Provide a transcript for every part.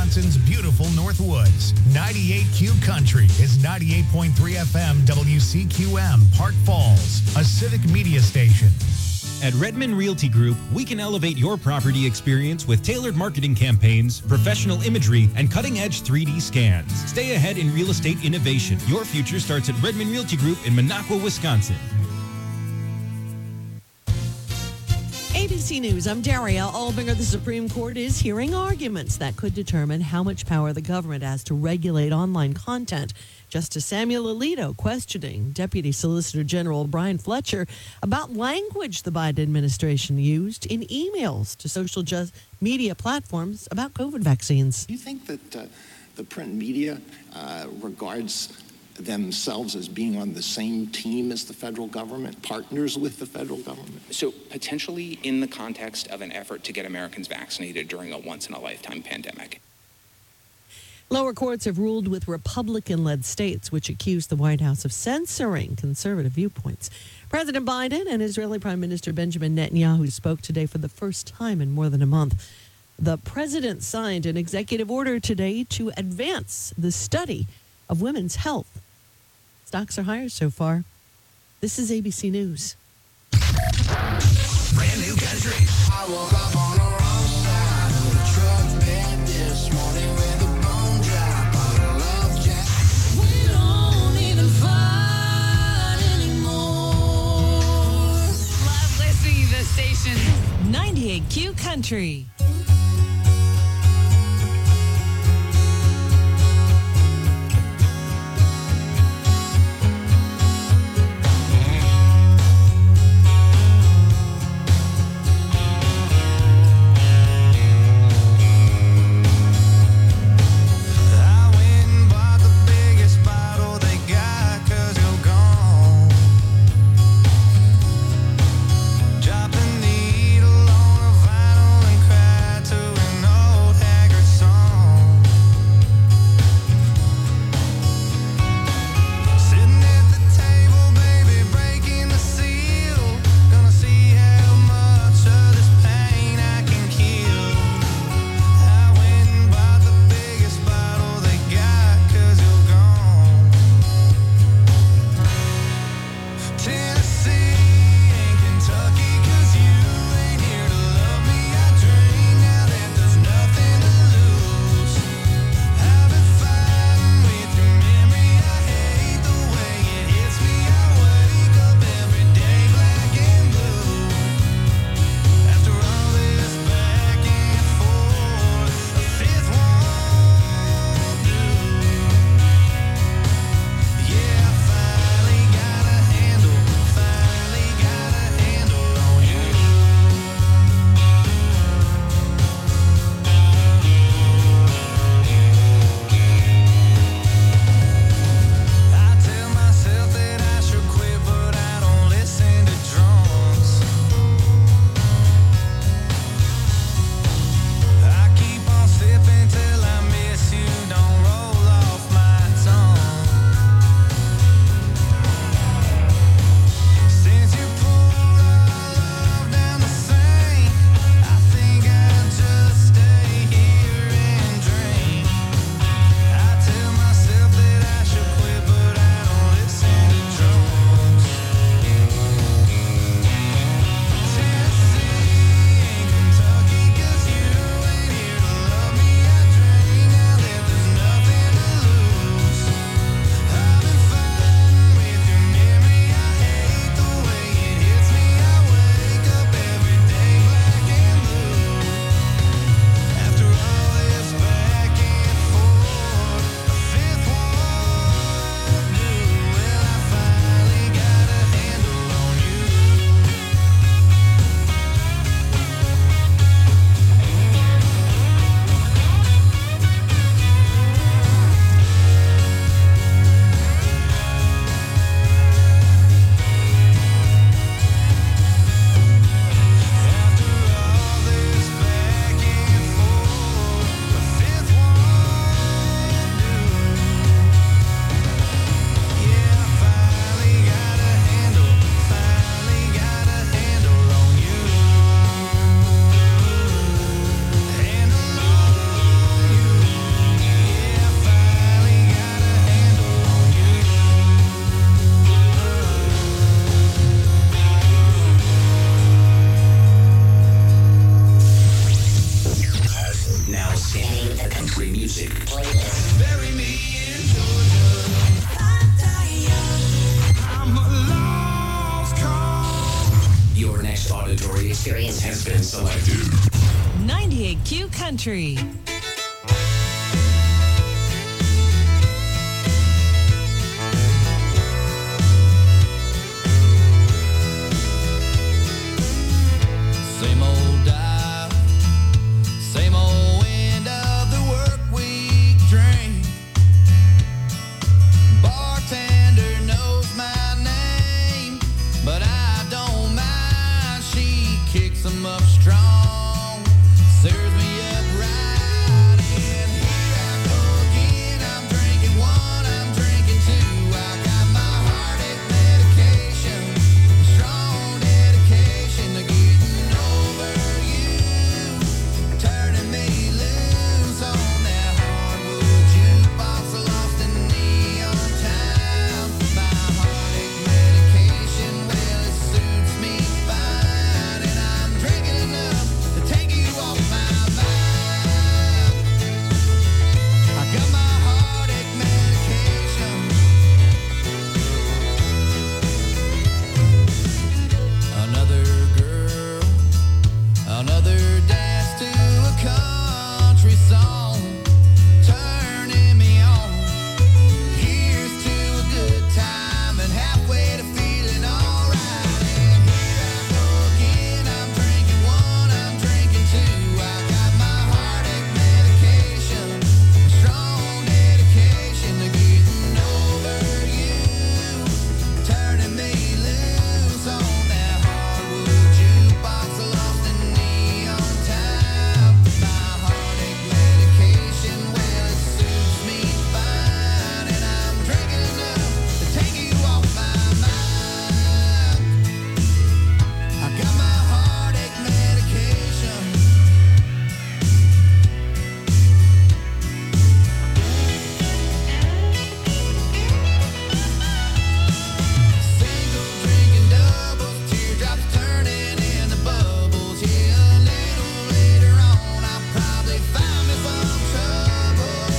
Wisconsin's beautiful Northwoods. 98Q Country is 98.3 FM WCQM, Park Falls, a civic media station. At Redmond Realty Group, we can elevate your property experience with tailored marketing campaigns, professional imagery, and cutting-edge 3D scans. Stay ahead in real estate innovation. Your future starts at Redmond Realty Group in Minocqua, Wisconsin. ABC News, I'm Daria Albinger. The Supreme Court is hearing arguments that could determine how much power the government has to regulate online content. Justice Samuel Alito questioning Deputy Solicitor General Brian Fletcher about language the Biden administration used in emails to social media platforms about COVID vaccines. Do you think that the print media regards themselves as being on the same team as the federal government, partners with the federal government? So potentially in the context of an effort to get Americans vaccinated during a once-in-a-lifetime pandemic. Lower courts have ruled with Republican-led states, which accuse the White House of censoring conservative viewpoints. President Biden and Israeli Prime Minister Benjamin Netanyahu spoke today for the first time in more than a month. The president signed an executive order today to advance the study of women's health. Stocks are higher so far. This is ABC News. Brand new country. I woke up on the wrong side of the truck bed this morning with a bone drop on a love jack. We don't even fight anymore. Love listening to the station. 98Q Country. Drop the needle on a vinyl and crack. Country music. Bury me in Georgia. I'm a lost cause. Your next auditory experience has been selected. 98Q Country. Same old dial, same old end of the work week drain. Bartender knows my name, but I don't mind. She kicks 'em up strong, serves me up right, and here I go again. I'm drinking one, I'm drinking two. I got my heartache medication, strong dedication to getting over you, turning me loose on that hardwood jukebox, lost in neon town. My heartache medication, well, it suits me fine, and I'm drinking enough to take you off my mind. I got my heartache medication. Another girl, another dance to a country song, turning me on. Here's to a good time and halfway to feeling alright. And here I go again. I'm drinking one, I'm drinking two. I got my heartache medication, strong dedication to getting over you, turning me loose on that hardwood jukebox, lost in neon town. My heartache medication, well, it suits me fine, and I'm drinking enough to take you off my mind. I got my heartache medication. Single drinking doubles, teardrops turning into bubbles. Yeah, a little later on, I'll probably find me some trouble.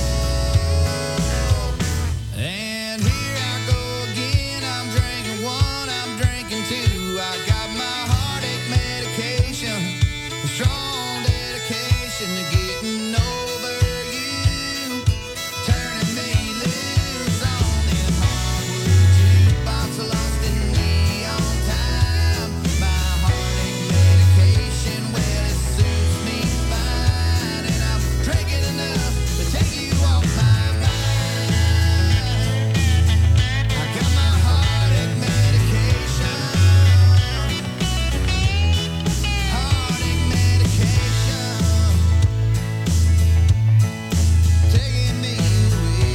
And here I go again. I'm drinking one, I'm drinking two. I got my heartache medication, a strong dedication to getting over you, turning me loose on them hardwood jukebox, lost in neon time. My heartache medication, well, it suits me fine, and I'm drinking enough to take you off my mind. I got my heartache medication, heartache medication, taking me away.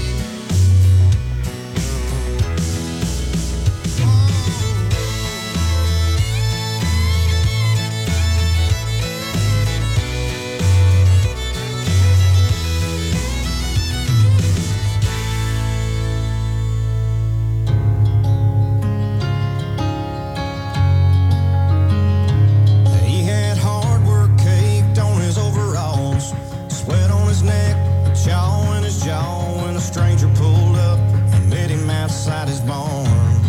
He had hard work caked on his overalls, sweat on his neck, a chaw in his jaw, when a stranger pulled up and met him outside his barn.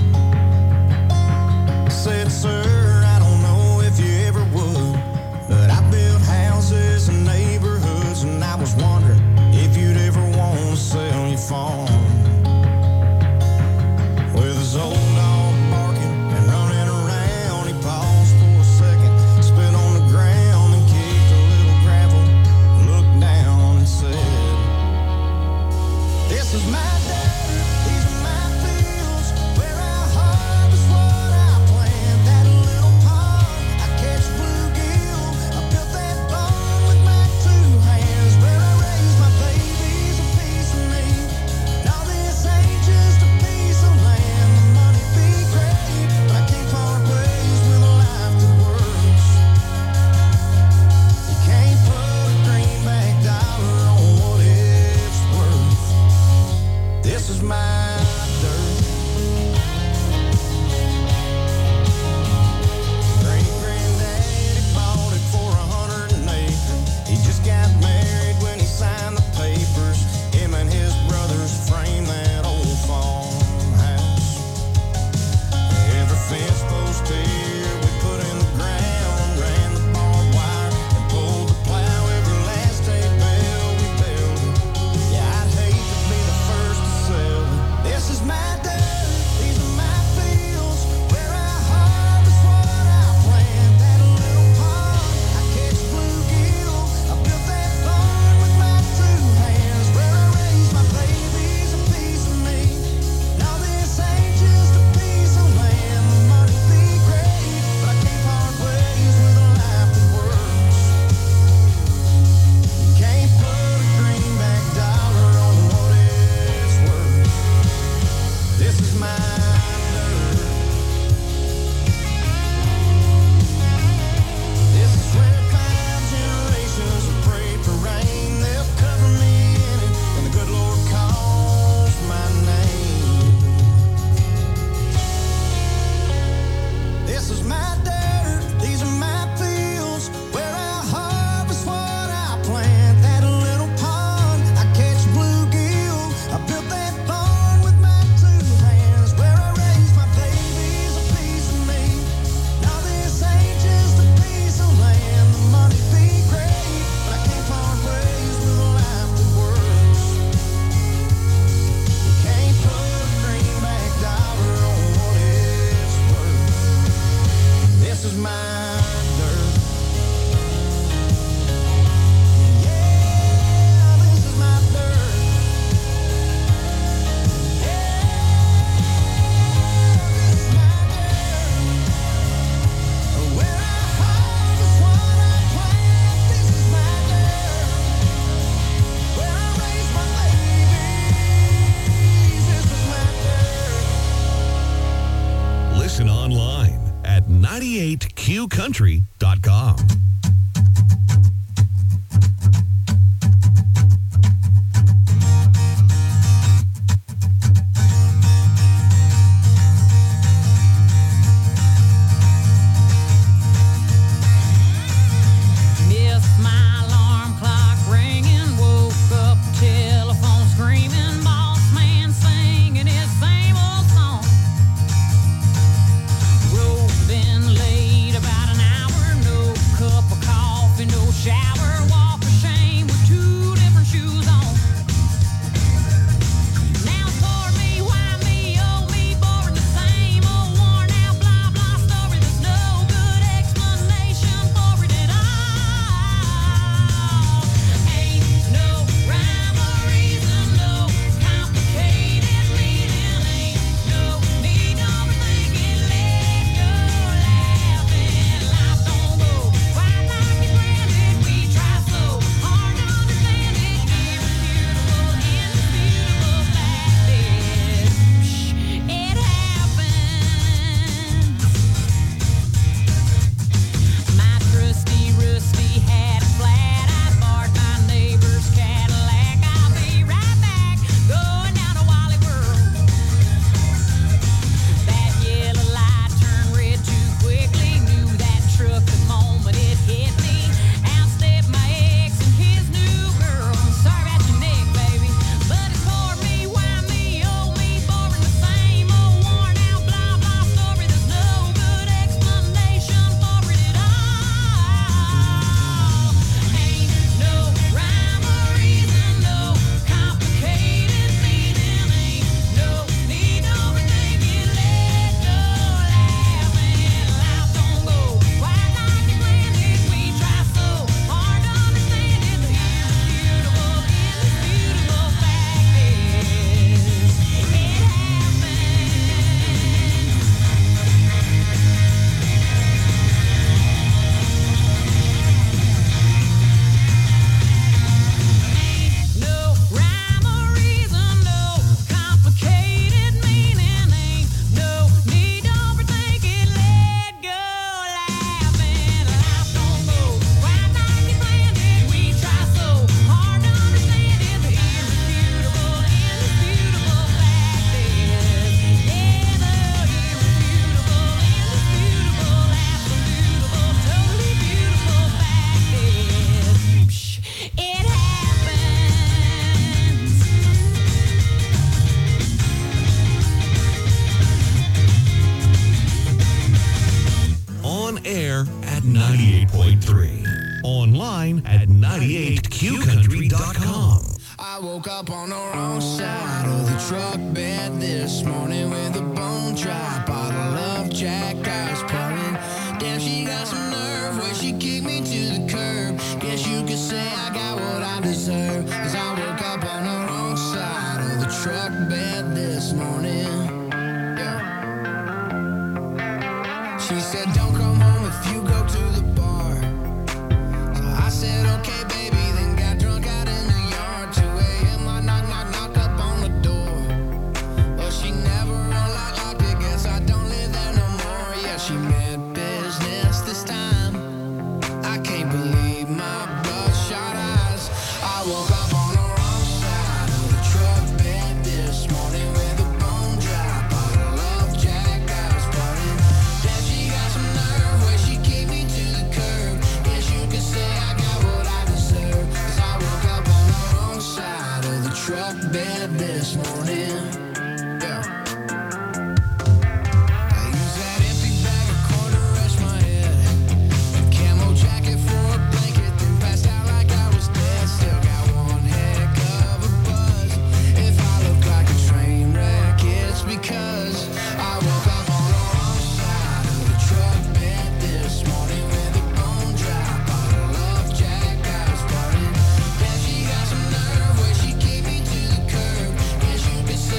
Said, "Sir, I don't know if you ever would, but I built houses and neighborhoods, and I was wondering if you'd ever want to sell your farm." With his old dog barking and running around, he paused for a second, spit on the ground and kicked a little gravel, looked down and said, "This is my dirt, these are my fields, where I harvest what I plant. That little pond, I catch bluegill, I built that barn with my two hands, where I raise my babies, a piece of me. Now this ain't just a piece of land, the money be great, but I can't part ways with a life that works. You can't put a greenback dollar on what it's worth. This is my dirt." Great-granddaddy bought it for 100 an acre. He just got married when he signed the 98QCountry.com. Missed my alarm clock ringing, woke up, telephone screaming, boss man singing his same old song. Been late about an hour, no cup of coffee, no shower, walk of shame with two different shoes on. Now for me, why me, oh me, boring the same old worn out blah blah story. There's no good explanation for it at all. Ain't no rhyme or reason, no complicated meaning, ain't no need to overthink it, let go. Life don't go quite like we planned it. We try so hard to understand it. Irrefutable, indisputable fact is, it happens. My trusty rusty had a flat. I borrowed my neighbor's Cadillac. I'll be right back, going down to Wally World. That yellow light turned red too quickly. Knew that truck the moment it hit me. Out stepped my ex and his new girl. Sorry about your neck, baby, but it's for me. Why me? Oh me, boring the same old worn out blah blah story. There's no good explanation for it at all. Ain't no rhyme or reason, no complicated meaning, ain't no need to overthink it. Let go, laughing. Life don't go quite like we planned it. We try so hard to understand it. The irrefutable, indisputable fact is, it Ain't no rhyme or reason, no complicated meaning, ain't no need to overthink it. Let go, laughing. Life don't go quite like we planned it. We try so hard to understand it. The irrefutable, indisputable fact is, yeah, the irrefutable, indisputable, absolutable, totally beautiful fact is, it happens. On air at 98.3. Online at 98QCountry.com. I woke up on the wrong side of the truck bed this morning with a bone dry bottle of Jack Ice pouring. Damn, she got some nerve when she kicked me to the curb. Guess you could say I got what I deserve, 'cause I woke up on the wrong side of the truck bed this morning. Yeah. She said, don't come home if you go to the bar. So I said, okay, baby, then got drunk out in the yard. 2 a.m. I knock up on the door. But she never unlocked it, guess I don't live there no more. Yeah, she meant business this time. I can't believe my bloodshot eyes. I woke up on the wrong side of the truck bed this morning with a bone dry bottle of Jack Ice pouring. Damn, she got some nerve when she kicked me to the curb. Guess you could say I got what I deserve, 'cause I woke up on the wrong side of the truck bed this morning. Yeah. I use that empty bag of corn to rest my head. A camo jacket for a blanket, then passed out like I was dead. Still got one heck of a buzz. If I look like a train wreck, it's because I woke up on the wrong side of the truck bed this morning with a bone dry bottle of Jack Ice pouring. Damn, she got some nerve when she kicked me to the curb. Guess you could say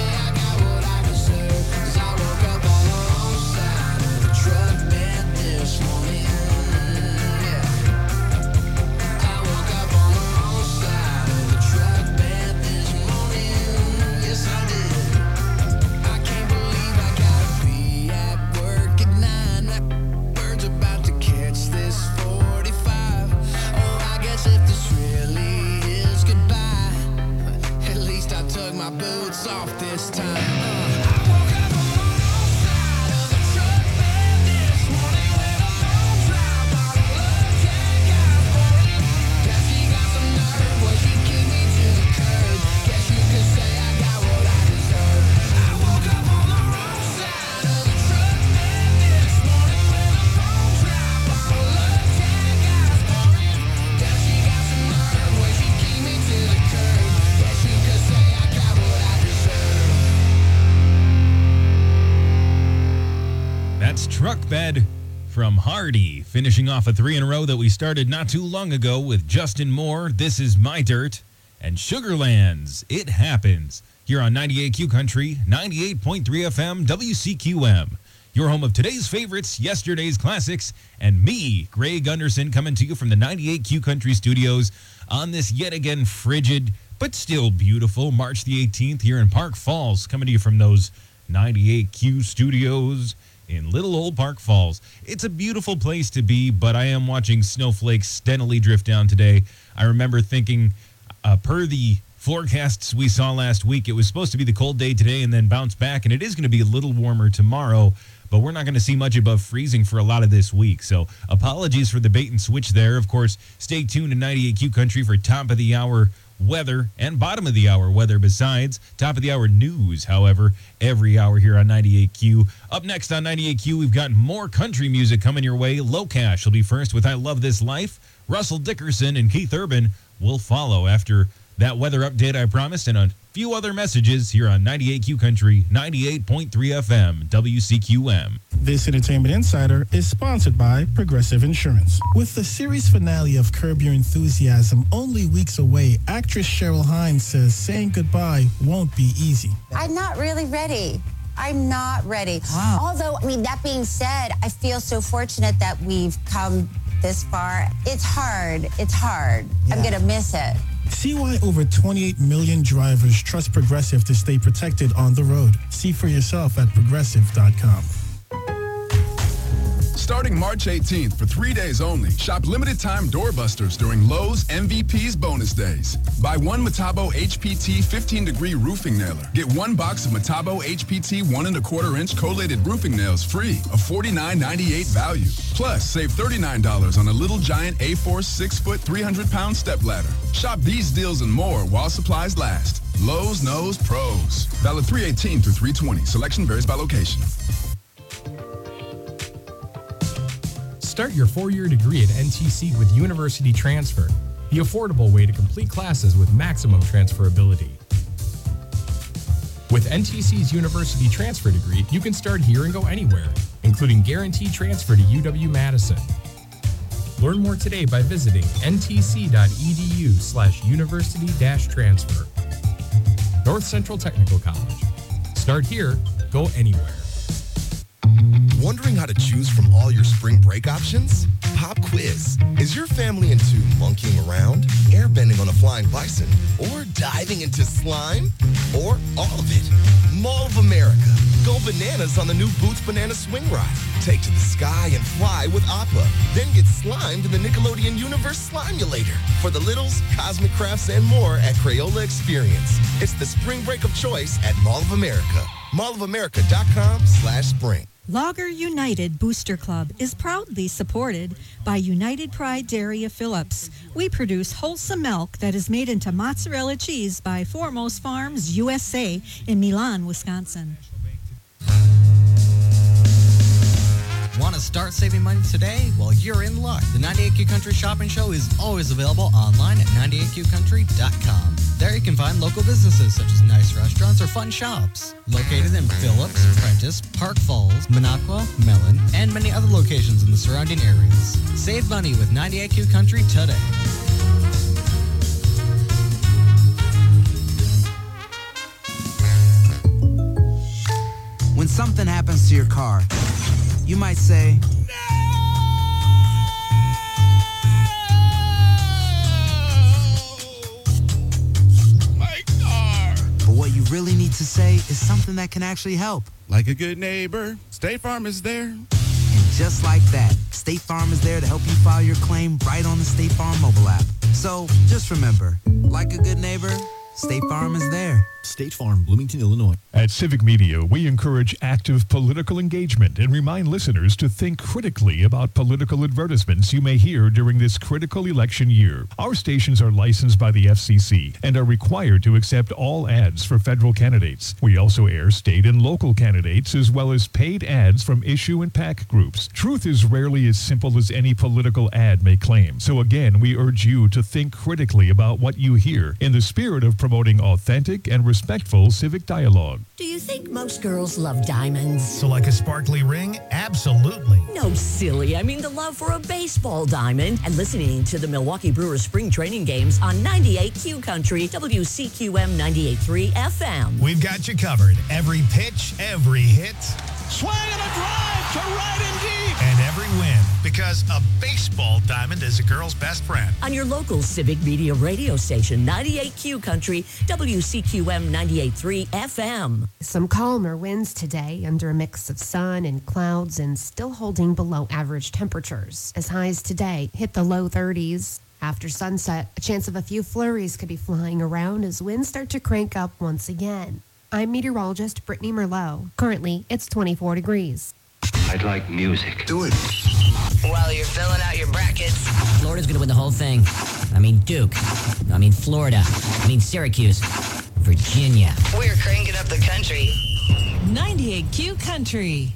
my boots off this time. I woke up on the wrong side of the truck bed this morning with a long drive. Bought a love jack, got for it. Guess she got some nerve, boy, she kicked me to the curb. Guess you could say I got what I deserve. I woke up on the wrong side of the truck bed this morning with a long drive. Bought a love jack, got for it. Guess she got some nerve, boy, she kicked me to the curb. Guess you could say I got what I deserve. That's Truck Bed from Hardy, finishing off a 3 in a row that we started not too long ago with Justin Moore, This Is My Dirt, and Sugarlands, It Happens, here on 98Q Country, 98.3 FM, WCQM. Your home of today's favorites, yesterday's classics, and me, Greg Gunderson, coming to you from the 98Q Country studios on this yet again frigid, but still beautiful March the 18th here in Park Falls, coming to you from those 98Q studios in little old Park Falls. It's a beautiful place to be, but I am watching snowflakes steadily drift down today. I remember thinking, per the forecasts we saw last week, it was supposed to be the cold day today and then bounce back, and it is going to be a little warmer tomorrow, but we're not going to see much above freezing for a lot of this week. So apologies for the bait and switch there. Of course, stay tuned to 98Q Country for top of the hour weather and bottom of the hour weather besides top of the hour news, however, every hour here on 98Q. Up next on 98Q, we've got more country music coming your way. Low Cash will be first with I Love This Life. Russell Dickerson and Keith Urban will follow after that weather update I promised, and a few other messages here on 98Q Country, 98.3 FM, WCQM. This Entertainment Insider is sponsored by Progressive Insurance. With the series finale of Curb Your Enthusiasm only weeks away, actress Cheryl Hines says saying goodbye won't be easy. I'm not really ready. I'm not ready. Wow. Although, that being said, I feel so fortunate that we've come this far. It's hard. It's hard. Yeah. I'm going to miss it. See why over 28 million drivers trust Progressive to stay protected on the road. See for yourself at Progressive.com. Starting March 18th for 3 days only, shop limited-time doorbusters during Lowe's MVP's bonus days. Buy one Metabo HPT 15-degree roofing nailer. Get one box of Metabo HPT 1 1/4-inch collated roofing nails free, a $49.98 value. Plus, save $39 on a Little Giant A-Force 6-foot, 300-pound stepladder. Shop these deals and more while supplies last. Lowe's knows pros. Valid 3/18 through 3/20. Selection varies by location. Start your 4-year degree at NTC with University Transfer, the affordable way to complete classes with maximum transferability. With NTC's University Transfer degree, you can start here and go anywhere, including guaranteed transfer to UW-Madison. Learn more today by visiting ntc.edu/university-transfer. North Central Technical College. Start here, go anywhere. Wondering how to choose from all your spring break options? Pop quiz. Is your family into monkeying around, airbending on a flying bison, or diving into slime? Or all of it? Mall of America. Go bananas on the new Boots Banana Swing Ride. Take to the sky and fly with Appa. Then get slimed in the Nickelodeon Universe Slimulator. For the littles, cosmic crafts, and more at Crayola Experience. It's the spring break of choice at Mall of America. mallofamerica.com/spring. Lager United Booster Club is proudly supported by United Pride Dairy of Phillips. We produce wholesome milk that is made into mozzarella cheese by Foremost Farms USA in Milan, Wisconsin. Want to start saving money today? Well, you're in luck. The 98Q Country Shopping Show is always available online at 98QCountry.com. There you can find local businesses such as nice restaurants or fun shops. Located in Phillips, Prentice, Park Falls, Minocqua, Mellon, and many other locations in the surrounding areas. Save money with 98Q Country today. When something happens to your car, you might say, My car! But what you really need to say is something that can actually help. Like a good neighbor, State Farm is there. And just like that, State Farm is there to help you file your claim right on the State Farm mobile app. So just remember, like a good neighbor, State Farm is there. State Farm, Bloomington, Illinois. At Civic Media, we encourage active political engagement and remind listeners to think critically about political advertisements you may hear during this critical election year. Our stations are licensed by the FCC and are required to accept all ads for federal candidates. We also air state and local candidates as well as paid ads from issue and PAC groups. Truth is rarely as simple as any political ad may claim. So again, we urge you to think critically about what you hear in the spirit of promoting authentic and respectful civic dialogue. Do you think most girls love diamonds? So like a sparkly ring? Absolutely. No, silly. I mean the love for a baseball diamond and listening to the Milwaukee Brewers spring training games on 98Q Country, WCQM 98.3 FM. We've got you covered. Every pitch, every hit. Swing and a drive to right and deep. And every win. Because a baseball diamond is a girl's best friend. On your local Civic Media radio station, 98Q Country, WCQM 98.3 FM. Some calmer winds today under a mix of sun and clouds and still holding below average temperatures. As highs today hit the low 30s. After sunset, a chance of a few flurries could be flying around as winds start to crank up once again. I'm meteorologist Brittany Merlot. Currently, it's 24 degrees. I'd like music. Do it. While you're filling out your brackets, Florida's going to win the whole thing. I mean Duke. I mean Florida. I mean Syracuse. Virginia. We're cranking up the country. 98Q Country.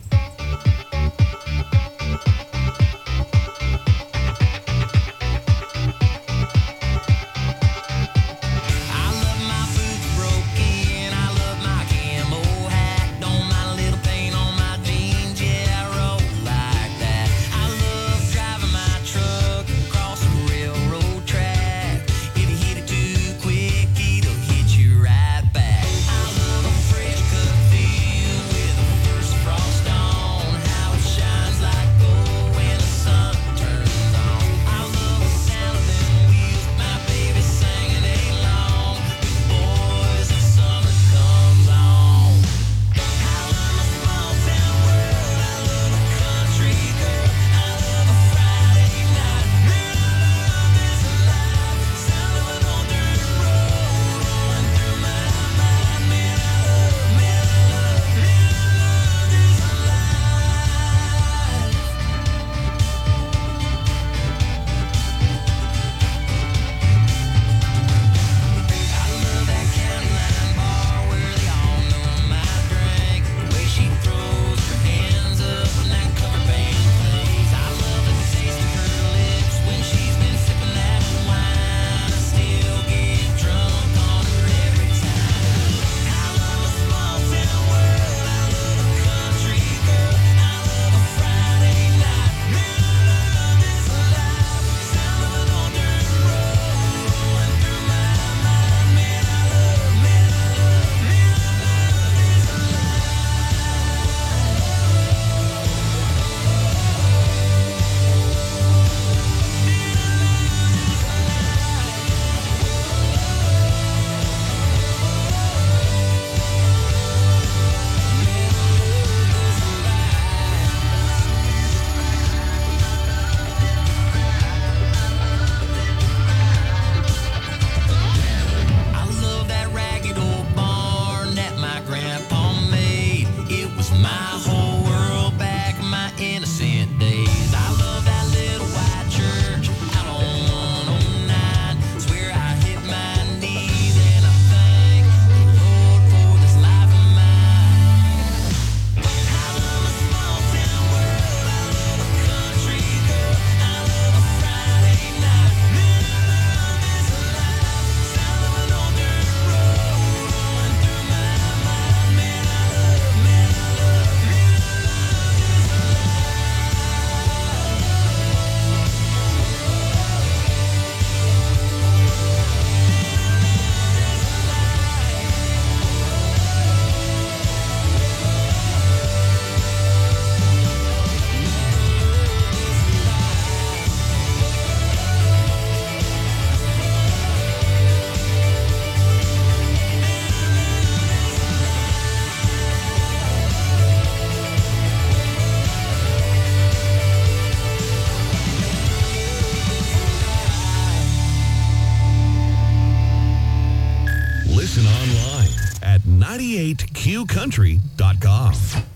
at 98qcountry.com.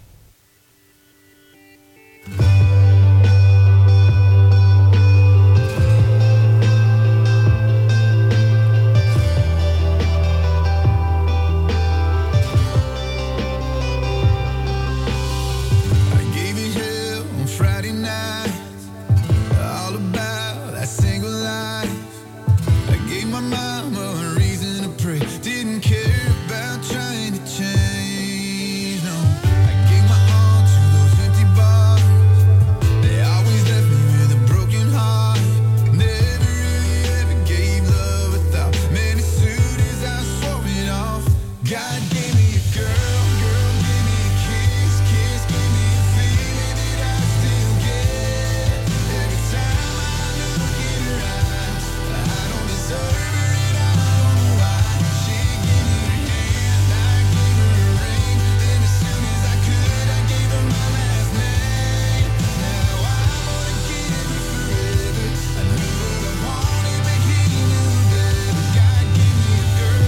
I gave you hell on Friday night, all about that single life. I gave my mama a reason to pray, didn't care about trying to change, no. I gave my all to those empty bars, they always left me with a broken heart. Never really ever gave love a thought, man, as soon as I swore it off. God gave me a girl, girl gave me a kiss, kiss gave me a feeling that I still get. Every time I look in her eyes, I don't deserve her and I don't know why. She gave me her hand, I gave her a ring, then as soon as I could, I gave her my last name. Now I wanna keep her forever. I knew what I wanted, but he knew better. God gave me a girl.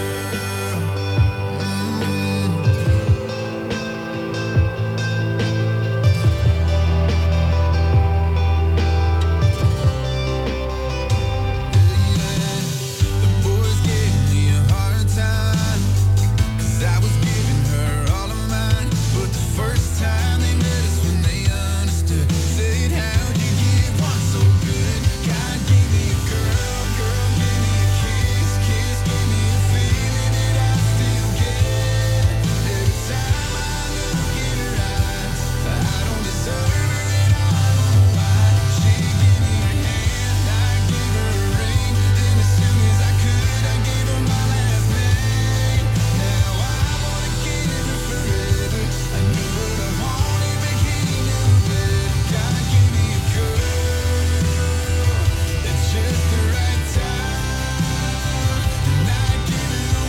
The boys gave me a hard time, 'cause I was giving her all of mine. But the first time they met us when they understood, said, how'd you give one so good? God gave me a girl, girl gave me a kiss, kiss gave me a feeling that I still get. Every time I look in her eyes, I don't deserve her and I don't know why. She gave me her hand, I gave her a ring, then as soon as I could, I gave her my last name. Now I wanna keep her forever. I knew what I wanted, but he knew better. God gave me a girl at just the right time, and I gave her the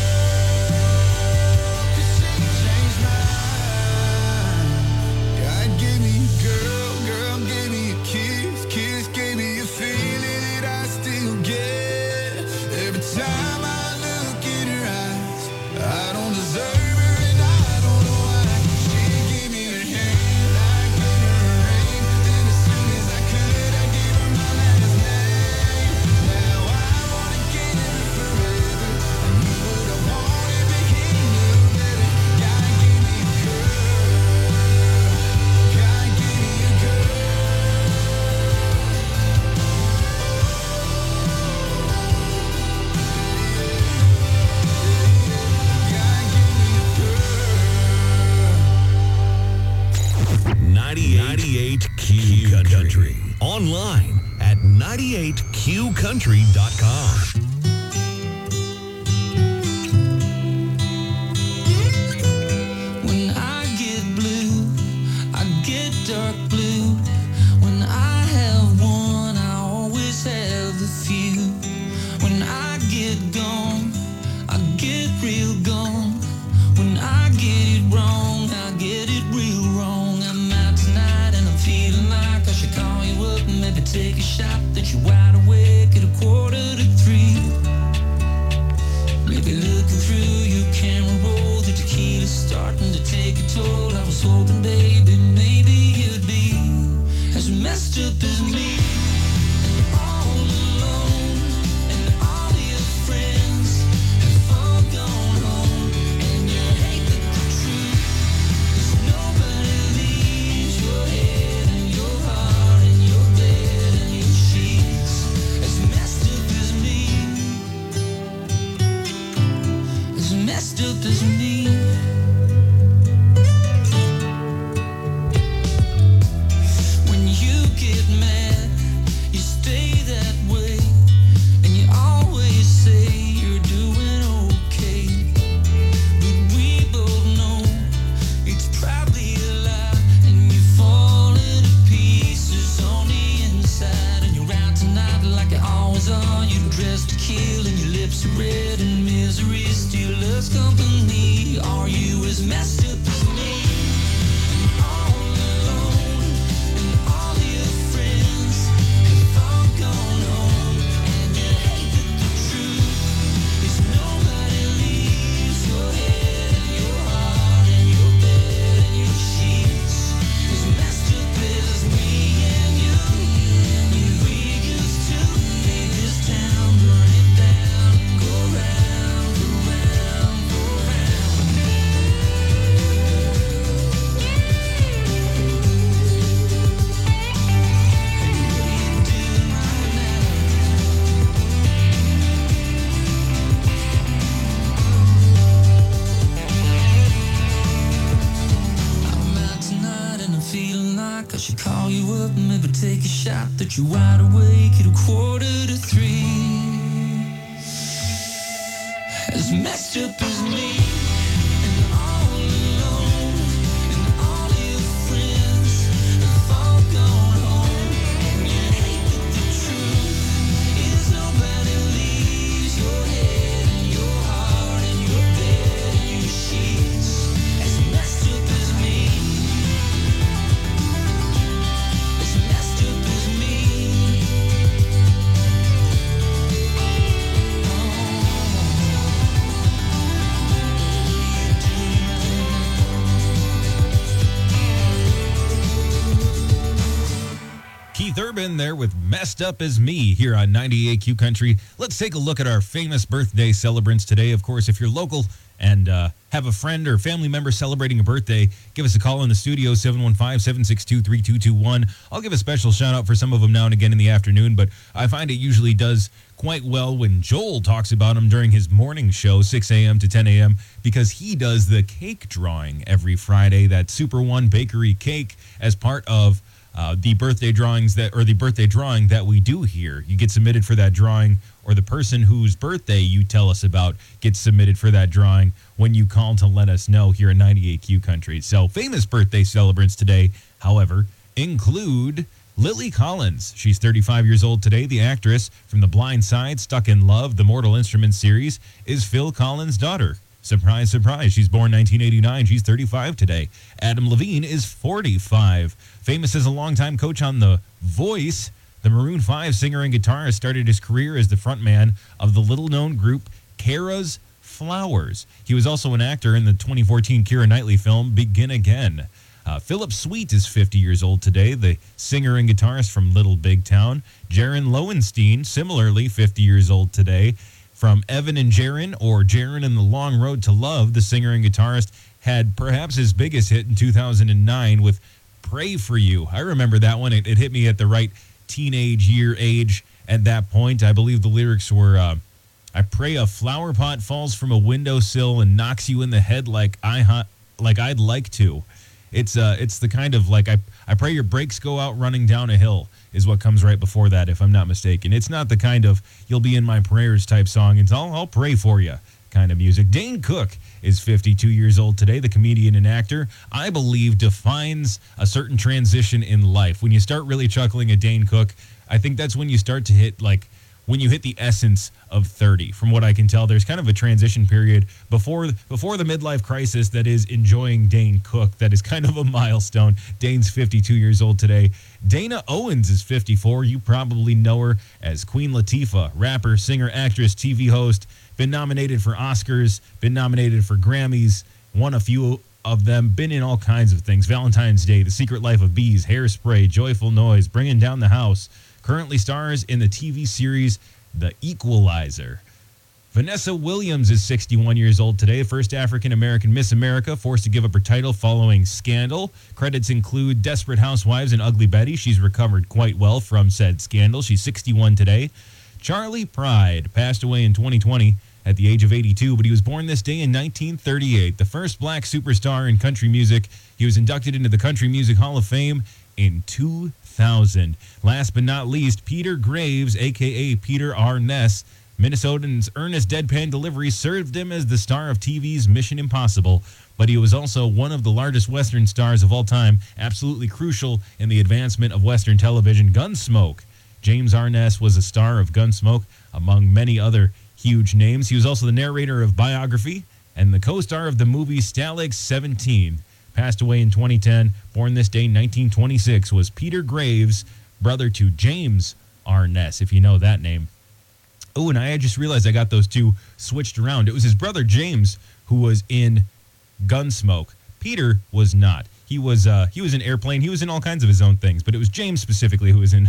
world, 'cause she changed my mind. God gave me a girl, girl gave me a kiss, kiss gave me a feeling that I still get. Every time I look in her eyes, I don't deserve her and I don't know why. She gave me her hand, I gave her a ring, then as soon as I could, I gave her my last name. Now I wanna keep her forever. I knew what I wanted, but he knew better. God gave me a girl. God gave me a girl. God gave me a girl. 98Q Country. Online at 98qcountry.com. When I get blue, I get dark blue. When I have one, I always have a few. When I get gone, I get real gone. When I get it wrong, I get it real wrong. I'm out tonight and I'm feeling like I should call you up and maybe take a shot that you're wide awake at 2:45. Maybe looking through your camera roll, the tequila's starting to take a toll. I was hoping, baby, maybe you'd be as messed up as me. All alone, and all your friends have all gone home, and you hate the truth, 'cause nobody leaves your head and your heart and your bed and your sheets. As messed up as me. As messed up as me. When you get mad, you stay that way, and you always say you're doing okay. But we both know it's probably a lie, and you're falling to pieces on the inside, and you're out tonight like you always are. You're dressed to kill, and your lips are red, and misery still loves company. Are you as messed up as me? All alone, and all your friends have all gone home, and you hate that the truth is nobody leaves your take a shot that you're wide awake at 2:45. As messed up as me, and all alone, and all your friends have all gone home, and you hate that the truth is nobody leaves your head and your heart and your bed and your sheets. As messed up as me, as messed up as me. Keith Urban there with Messed Up As Me here on 98Q Country. Let's take a look at our famous birthday celebrants today. Of course, if you're local and have a friend or family member celebrating a birthday, give us a call in the studio, 715-762-3221. I'll give a special shout out for some of them now and again in the afternoon, but I find it usually does quite well when Joel talks about them during his morning show, 6 a.m. to 10 a.m., because he does the cake drawing every Friday, that Super One Bakery cake, as part of the birthday drawing that we do here. You get submitted for that drawing, or the person whose birthday you tell us about gets submitted for that drawing when you call to let us know here in 98Q Country. So famous birthday celebrants today, however, include Lily Collins. She's 35 years old today. The actress from The Blind Side, Stuck in Love, the Mortal Instruments series, is Phil Collins' daughter. Surprise, surprise. She's born 1989. She's 35 today. Adam Levine is 45. Famous as a longtime coach on The Voice, the Maroon 5 singer and guitarist started his career as the frontman of the little-known group Kara's Flowers. He was also an actor in the 2014 Keira Knightley film Begin Again. Philip Sweet is 50 years old today, the singer and guitarist from Little Big Town. Jaron Lowenstein, similarly 50 years old today. From Evan and Jaron, or Jaron and the Long Road to Love, the singer and guitarist had perhaps his biggest hit in 2009 with Pray For You. I remember that one. It hit me at the right teenage year age at that point. I believe the lyrics were, I pray a flower pot falls from a windowsill and knocks you in the head like I'd like to. It's the kind of like, I pray your brakes go out running down a hill is what comes right before that, if I'm not mistaken. It's not the kind of you'll be in my prayers type song. It's I'll pray for you kind of music. Dane Cook is 52 years old today. The comedian and actor, I believe, defines a certain transition in life. When you start really chuckling at Dane Cook, I think that's when you start to hit, like, when you hit the essence of 30. From what I can tell, there's kind of a transition period before the midlife crisis that is enjoying Dane Cook. That is kind of a milestone. Dane's 52 years old today. Dana Owens is 54. You probably know her as Queen Latifah, rapper, singer, actress, TV host. Been nominated for Oscars, been nominated for Grammys, won a few of them, been in all kinds of things. Valentine's Day, The Secret Life of Bees, Hairspray, Joyful Noise, Bringing Down the House. Currently stars in the TV series The Equalizer. Vanessa Williams is 61 years old today, first African-American Miss America, forced to give up her title following scandal. Credits include Desperate Housewives and Ugly Betty. She's recovered quite well from said scandal. She's 61 today. Charlie Pride passed away in 2020 at the age of 82, but he was born this day in 1938, the first black superstar in country music. He was inducted into the Country Music Hall of Fame in 2000. Last but not least, Peter Graves, a.k.a. Peter R. Ness, Minnesotan's earnest deadpan delivery served him as the star of TV's Mission Impossible, but he was also one of the largest Western stars of all time, absolutely crucial in the advancement of Western television. Gunsmoke. James Arness was a star of Gunsmoke, among many other huge names. He was also the narrator of Biography and the co-star of the movie Stalag 17. Passed away in 2010. Born this day, 1926, was Peter Graves, brother to James Arness, if you know that name. Oh, and I just realized I got those two switched around. It was his brother James who was in Gunsmoke. Peter was not. He was in Airplane. He was in all kinds of his own things, but it was James specifically who was in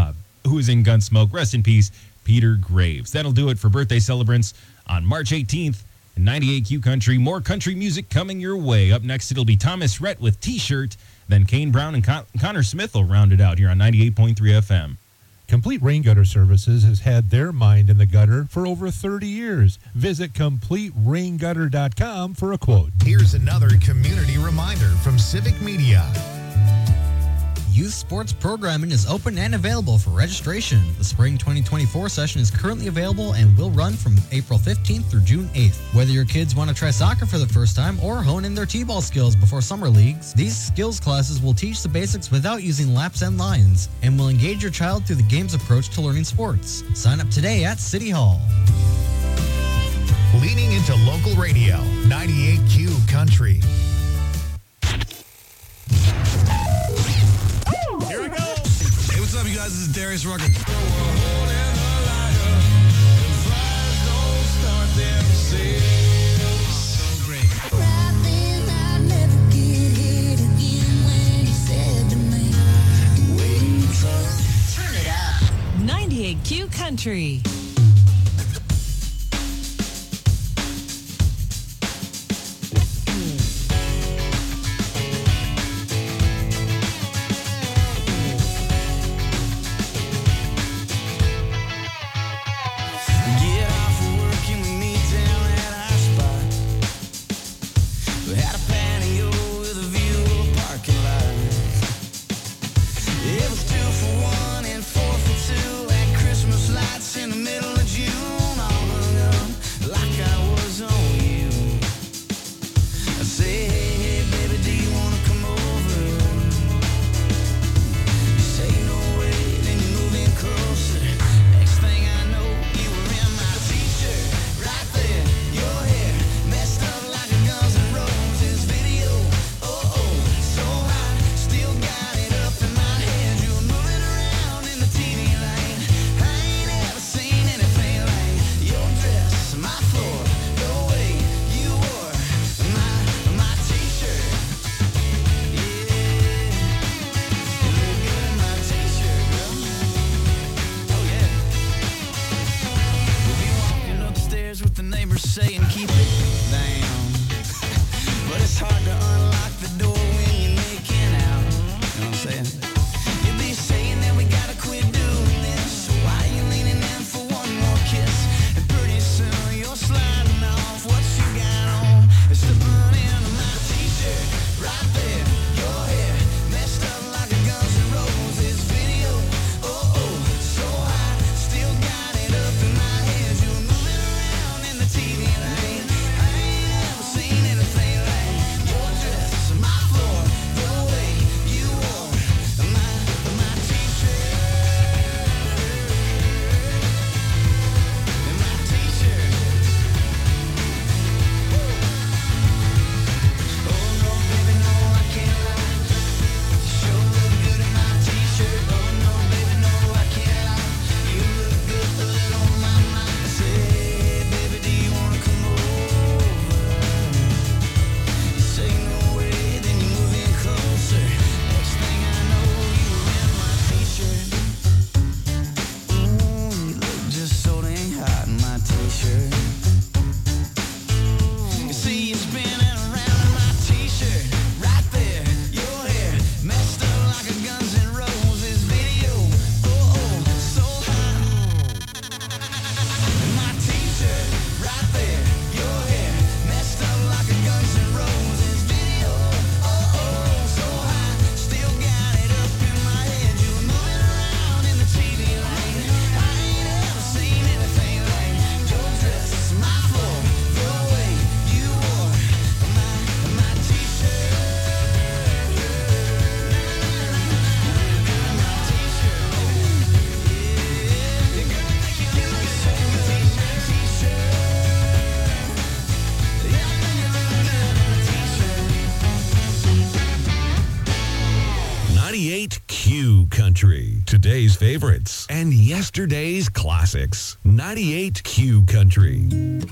Gunsmoke. Rest in peace, Peter Graves. That'll do it for birthday celebrants on March 18th in 98Q Country. More country music coming your way. Up next, it'll be Thomas Rhett with T-Shirt. Then Kane Brown and Connor Smith will round it out here on 98.3 FM. Complete Rain Gutter Services has had their mind in the gutter for over 30 years. Visit CompleteRainGutter.com for a quote. Here's another community reminder from Civic Media. youth sports programming is open and available for registration. The spring 2024 session is currently available and will run from April 15th through June 8th. Whether your kids want to try soccer for the first time or hone in their t-ball skills before summer leagues, these skills classes will teach the basics without using laps and lines and will engage your child through the game's approach to learning sports. Sign up today at City Hall. Leaning into local radio, 98Q Country. Here we go. Hey, what's up, you guys? This is Darius Rucker. So great. 98Q Country. In the middle of June, all hung up like I was on you. I say, hey, baby, do you wanna come over? You say no way, then you move in closer. Next thing I know, you were in my t-shirt, right there. Your hair messed up like a Guns N' Roses video. Oh, oh, so hot, still got it up in my head. You were moving around in the TV lane. I ain't ever seen anything like your dress, my floor, the way you wore my t-shirt. Yeah, you look good in my t-shirt, girl. Oh yeah. We'll be walking upstairs with the neighbors saying keep it down, but it's hard to unlock the door when you're making out. You know what I'm saying? You'll be saying that we gotta quit doing this. So why you leaning in for one more kiss? And pretty soon you're sliding off what you got on. It's slipping into my t-shirt, right there. Your hair messed up like a Guns N' Roses video. Oh, oh, so hot, still got it up in my head. You were moving around in the TV lane. I ain't ever seen anything like your dress, my floor, the way you wore my t-shirt. My t-shirt. Oh no, baby, no, I can't lie. You sure look good in my t-shirt. Oh no, baby, no, I can't lie. You look good on my mind. I say, baby, do you wanna come over? You say no way, then you move in closer. Next thing I know, you were in my t-shirt. Ooh, you look just so dang hot in my t-shirt. You see you spinning around in my t-shirt, right there. Your hair messed up like a Guns N' Roses video. Oh, oh, so hot. My t-shirt, right there. Your hair messed up like a Guns N' Roses video. Oh, oh, so hot. Still got it up in my head. You were moving around in the TV lane. I ain't ever seen anything like your dress, my floor, the way you wore my t-shirt. My t-shirt. Yeah, girl, I think you look so good in my t-shirt. Yeah, I think you look good in my t-shirt. 98Q Country. Today's favorites and yesterday's classics. 98Q Country.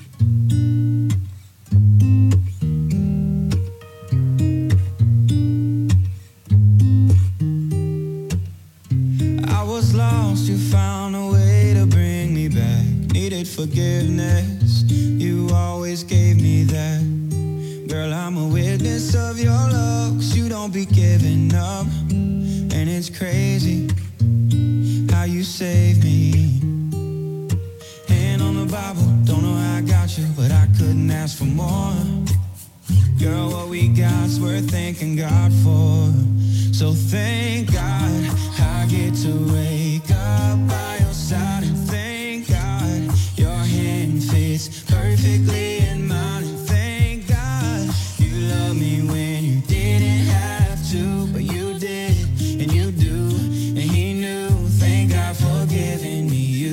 I was lost, you found a way to bring me back. Needed forgiveness, you always gave me that. Girl, I'm a witness of your love, 'cause you don't be giving up. And it's crazy how you saved me. Hand on the Bible, don't know how I got you, but I couldn't ask for more. Girl, what we got's worth thanking God for. So thank God I get to wake up by your side, and thank God your hand fits perfectly in mine, and thank God you love me when you didn't have to, but you did, and you do, and he knew. Thank God for giving me you.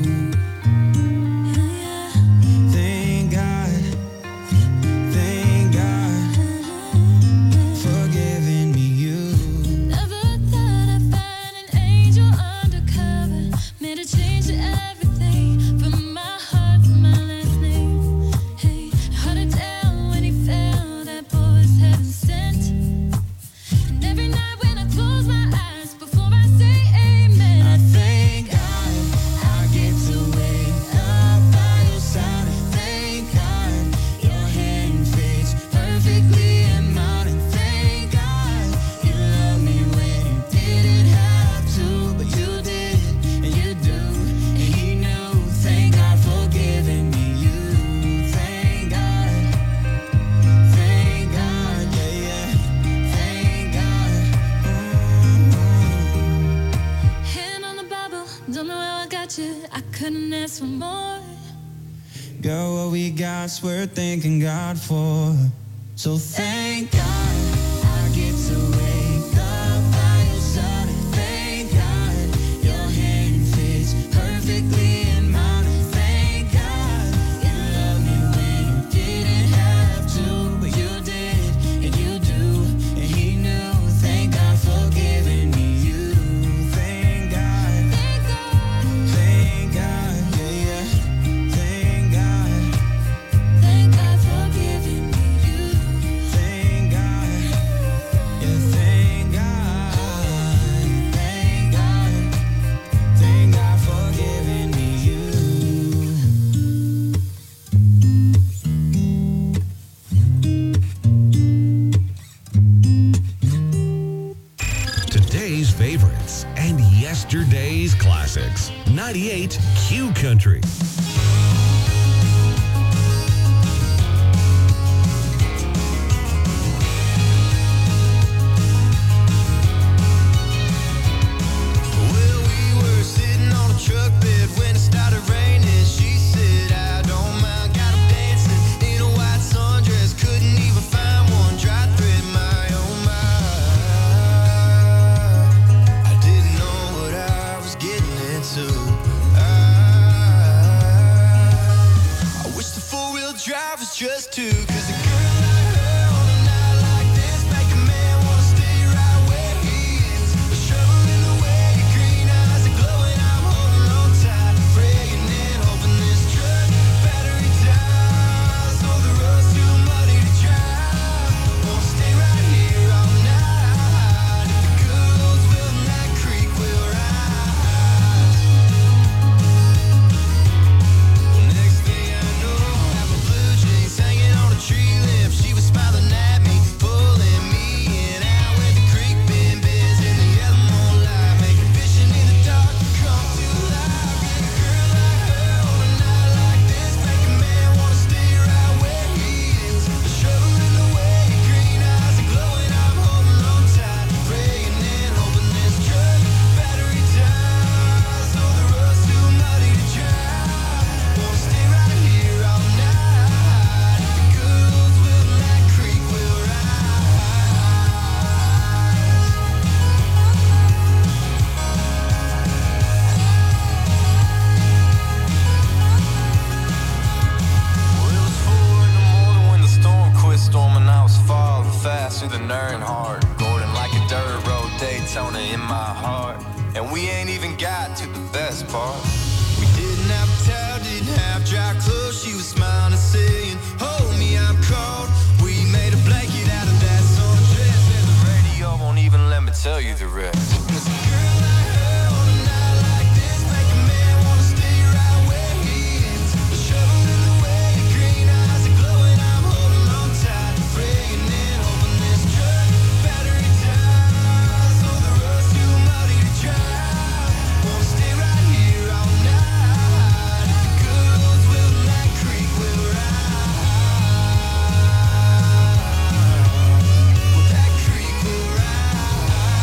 Thank God for giving me you. Never thought I'd find an angel undercover. Made a change to everything from my heart to my last name. Hey, hard to tell when he fell, that boy was heaven sent. And every night when I close my eyes before I say amen, I thank God I get to wake up by your side. And thank God your hand fits perfectly in mine. And thank God you love me when you didn't have to, but you did, and you do, and he knew. Thank God for giving me you. Thank God, yeah, yeah. Thank God. hand on the Bible, don't know how I got you. I couldn't ask for more. Girl, what we got's worth thanking God for. So thank God I get to wake up by your side, and thank God your hand fits perfectly in mine, and thank God you love me when you didn't have to, but you did, and you do, and he knew. Thank God for giving me you. Thank God, yeah, yeah. Thank God. Thank God for giving me you. Thank God, yeah, thank God, thank God, thank God for giving me you. Today's favorites and yesterday's classics. 98 Q Country. Well, we were sitting on a truck bed when it started raining. She said, I don't mind, got 'em dancing in a white sundress. Couldn't even find one dry thread, my oh my. I didn't know what I was getting into. I wish the four-wheel drive was just two, 'cause a girl like her on a night like this make a man wanna stay right where he is. The shovel in the way, your green eyes are glowing. I'm holding on tight, praying and hoping this truck battery dies. Oh, the road's too muddy to drive. Wanna stay right here all night. If the good Lord's will, that creek will rise. Well, next thing I know, I have my blue jeans hanging on a tree limb. She was smiling at me, pulling me in out where the creek been bears in the yellow moonlight, making vision in the dark come to life. Yeah, a girl like her on a night like this make a man wanna stay right where he is. The shovel in the way, your green eyes are glowing. I'm holding on tight, praying and hoping this truck battery dies. Oh, the road's too muddy to drive. Wanna stay right here all night. If the good Lord's will, that creek will rise. Well, it was 4 in the morning when the storm quit storming. I was falling fast through the Earnhardt, Gordon like a dirt road Daytona in my heart. And we ain't even got to the best part. We didn't have a towel, didn't have dry clothes. She was smiling and saying, hold me, I'm cold. We made a blanket out of that sundress, and the radio won't even let me tell you the rest. 'Cause a girl like her on a night like this make a man wanna stay right where he is. The shovel in the way, your green eyes are glowing. I'm holding on tight, praying and hoping this truck battery dies. Oh, the road's too muddy to drive. Wanna stay right here all night. If the good Lord's will, that creek will rise. Well, that creek will rise.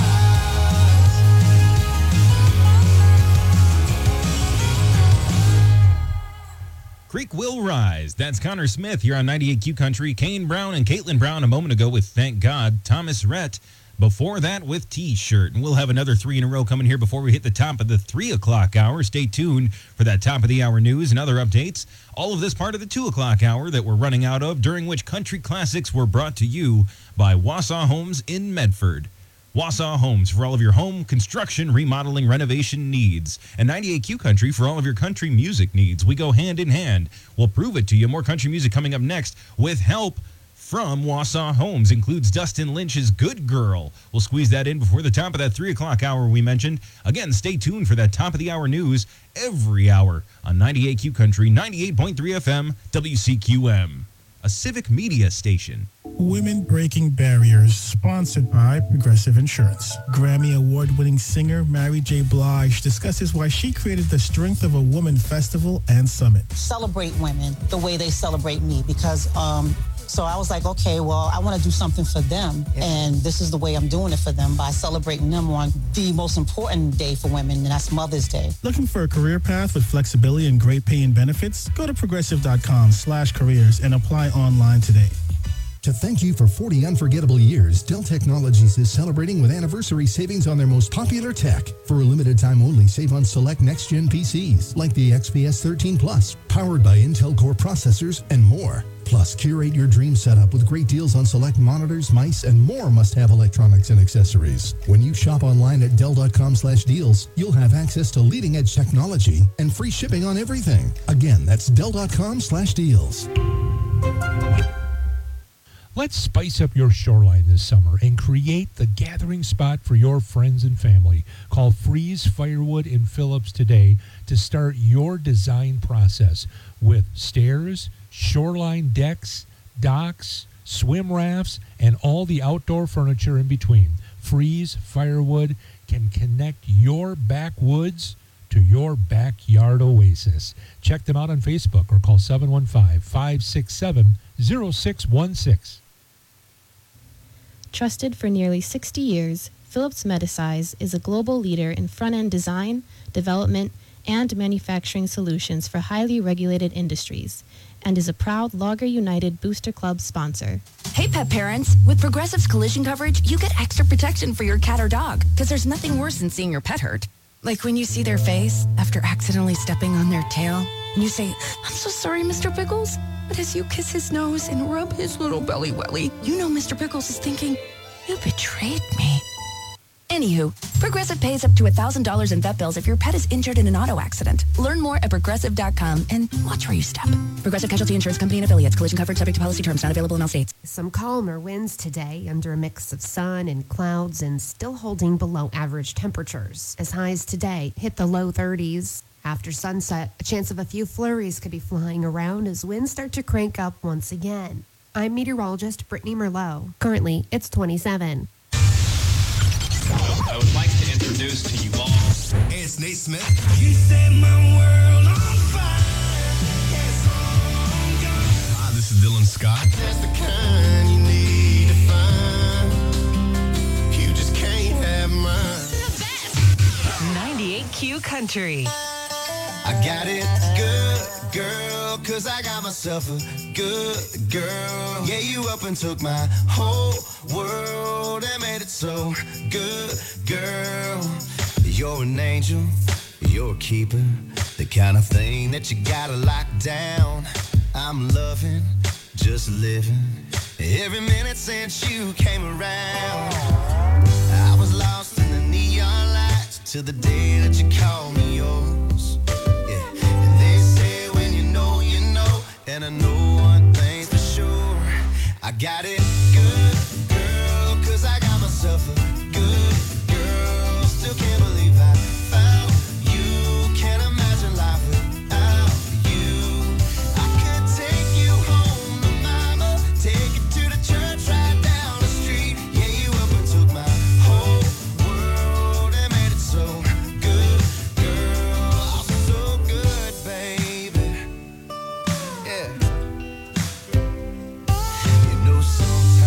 Will Rise. That's Connor Smith here on 98Q Country. Kane Brown and Caitlin Brown a moment ago with Thank God. Thomas Rhett before that with T-Shirt. And we'll have another 3 in a row coming here before we hit the top of the 3 o'clock hour. Stay tuned for that top of the hour news and other updates. All of this part of the 2 o'clock hour that we're running out of, during which country classics were brought to you by Wausau Homes in Medford. Wausau Homes for all of your home construction, remodeling, renovation needs. And 98Q Country for all of your country music needs. We go hand in hand. We'll prove it to you. More country music coming up next with help from Wausau Homes. Includes Dustin Lynch's Good Girl. We'll squeeze that in before the top of that 3 o'clock hour we mentioned. Again, stay tuned for that top of the hour news every hour on 98Q Country, 98.3 FM, WCQM. A civic media station. Women Breaking Barriers, sponsored by Progressive Insurance. Grammy Award-winning singer Mary J. Blige discusses why she created the Strength of a Woman Festival and Summit. Celebrate women the way they celebrate me, because so I was like, okay, well, I want to do something for them, and this is the way I'm doing it for them, by celebrating them on the most important day for women, and that's Mother's Day. Looking for a career path with flexibility and great pay and benefits? Go to progressive.com/careers and apply online today. To thank you for 40 unforgettable years, Dell Technologies is celebrating with anniversary savings on their most popular tech. For a limited time only, save on select next-gen PCs like the XPS 13 Plus, powered by Intel Core processors and more. Plus, curate your dream setup with great deals on select monitors, mice, and more must-have electronics and accessories. When you shop online at Dell.com/deals, you'll have access to leading-edge technology and free shipping on everything. Again, that's Dell.com/deals. Let's spice up your shoreline this summer and create the gathering spot for your friends and family. Call Freeze Firewood in Phillips today to start your design process with stairs, shoreline decks, docks, swim rafts, and all the outdoor furniture in between. Freeze Firewood can connect your backwoods to your backyard oasis. Check them out on Facebook or call 715-567-0616. Trusted for nearly 60 years, Phillips Medisize is a global leader in front-end design, development, and manufacturing solutions for highly regulated industries, and is a proud Logger United Booster Club sponsor. Hey, pet parents. With Progressive's collision coverage, you get extra protection for your cat or dog, because there's nothing worse than seeing your pet hurt. Like when you see their face after accidentally stepping on their tail, and you say, "I'm so sorry, Mr. Pickles." But as you kiss his nose and rub his little belly welly, you know Mr. Pickles is thinking, "You betrayed me." Anywho, Progressive pays up to $1,000 in vet bills if your pet is injured in an auto accident. Learn more at Progressive.com and watch where you step. Progressive Casualty Insurance Company and Affiliates. Collision coverage subject to policy terms. Not available in all states. Some calmer winds today under a mix of sun and clouds and still holding below average temperatures. As highs today hit the low 30s. After sunset, a chance of a few flurries could be flying around as winds start to crank up once again. I'm meteorologist Brittany Merlot. Currently, it's 27. I would like to introduce to you all. Hey, it's Nate Smith. You set my world on fire. Hi, this is Dylan Scott. That's the kind you need to find. You just can't have mine. 98Q Country. I got it good, girl, 'cause I got myself a good girl. Yeah, you up and took my whole world and made it so good, girl. You're an angel, you're a keeper, the kind of thing that you gotta lock down. I'm loving, just living, every minute since you came around. I was lost in the neon lights till the day that you called me yours. And I know one thing's for sure, I got it good, girl, 'cause I got myself a good girl. Still can't believe I found you. Can't imagine life without you. I could take you home to mama, take you to the church right down the street. Yeah, you up and took my whole world and made it so good, girl. Oh, so good, baby. Yeah. You know sometimes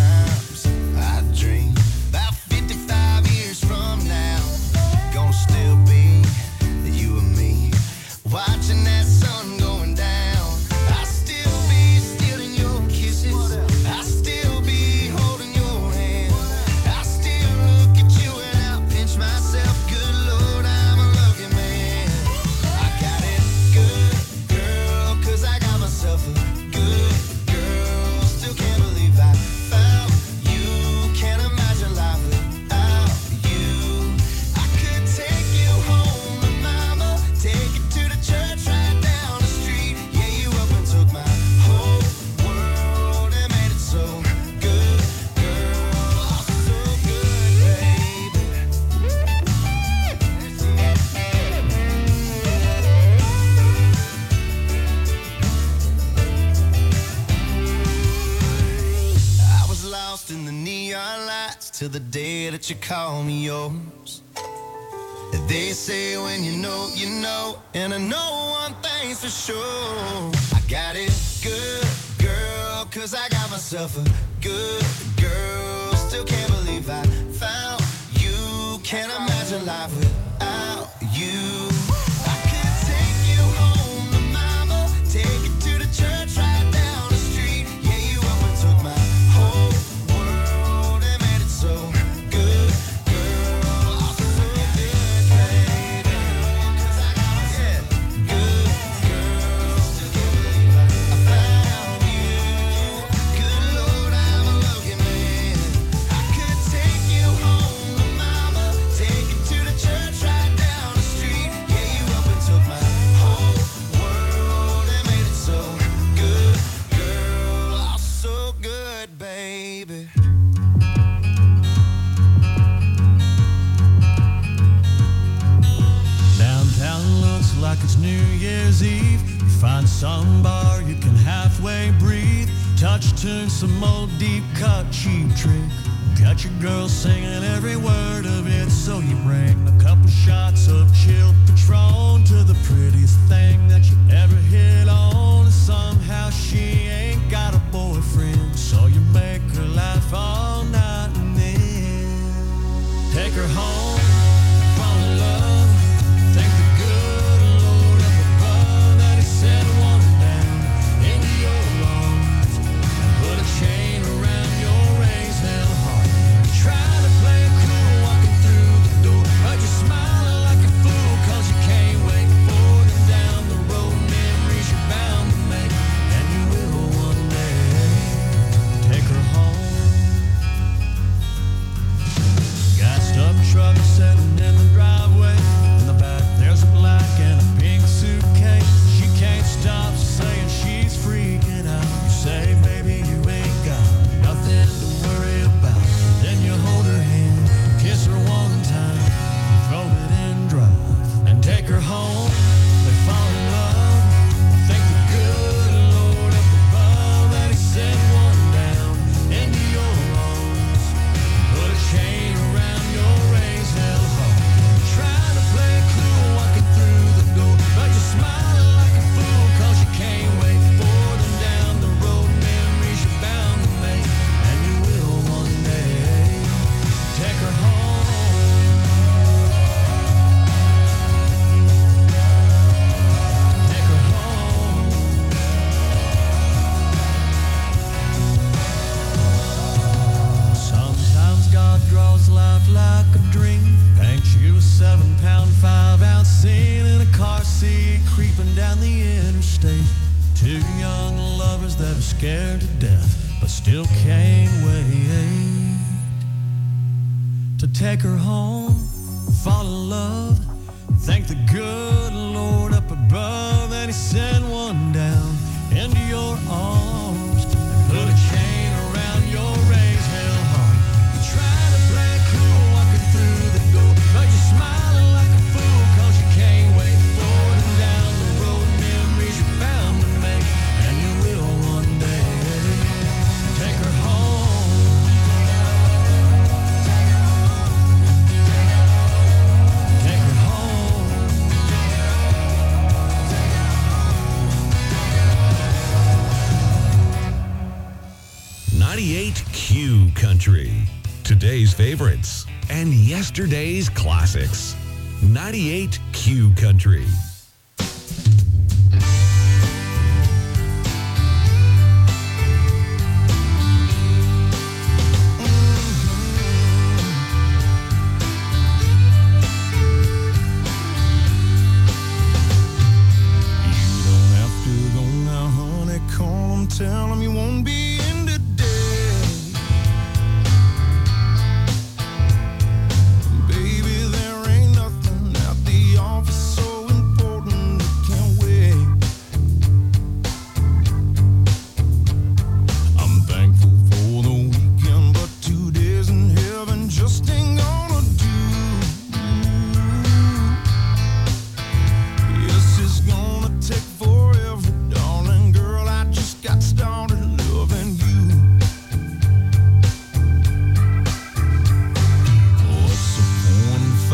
till the day that you call me yours. They say when you know, you know, and I know one thing's for sure. I got it good, girl, 'cause I got myself a good girl. Still can't believe I found you. Can't imagine life without you. I could take you home to mama, take you to the church right down the street. Yeah, you up and took my whole world and made it so good, girl. Oh, so good, baby. 'Cause I got myself a good girl. Still can't believe I found you. Good Lord, I'm a lucky man. I could take you home to mama, take you to the church right down the street. Yeah, you up and took my whole world and made it so good, girl. Oh, so good, baby. Downtown looks like it's New Year's Eve. You find some bar you can halfway breathe. Touch tune, some old deep cut cheap trick. Got your girl singing every word of it, so you bring a couple shots of chilled Patron to the prettiest thing that you ever hit on. Somehow she ain't got a boyfriend, so you make her laugh all night and then take her home, fall in love. Thank the good Lord up above that he sent one down into your arms and put a chain around your raised hell heart. You try to play it cool walking through the door, but you're smiling like a fool 'cause you can't wait for them down the road. Memories you're bound to make, and you will one day take her home. Got stuck truck sitting in the driveway. In the back, there's a black and a pink suitcase. She can't stop saying she's freaking out. You say, baby, you ain't got nothing to worry about. Then you hold her hand, kiss her one time, throw it in drive, and take her home. They fall in love. Thank the good Lord up above that he sent one down into your arms. Put a chain around your raised hell heart. Trying to play it cool walking through the door, but you're smiling like a fool 'cause you can't wait for them down the road. Memories you're bound to make, and you will one day take her home. Take her home. Sometimes God draws life like a dream. Paints you a 7-pound, 5-ounce scene in a car seat, creeping down the interstate. Two young lovers that are scared to death, but still can't wait to take her home, fall in love. Thank the good Lord up above that he sent one down into your arms and put a chain around your raised hell heart. You try to play it cool walking through the door, but you're smiling like a fool 'cause you can't wait for them down the road. Memories you're bound to make, and you will one day take her home. Take her home. 98 Q Country. Today's favorites and yesterday's classics. 98 Q Country. Tell him you won't be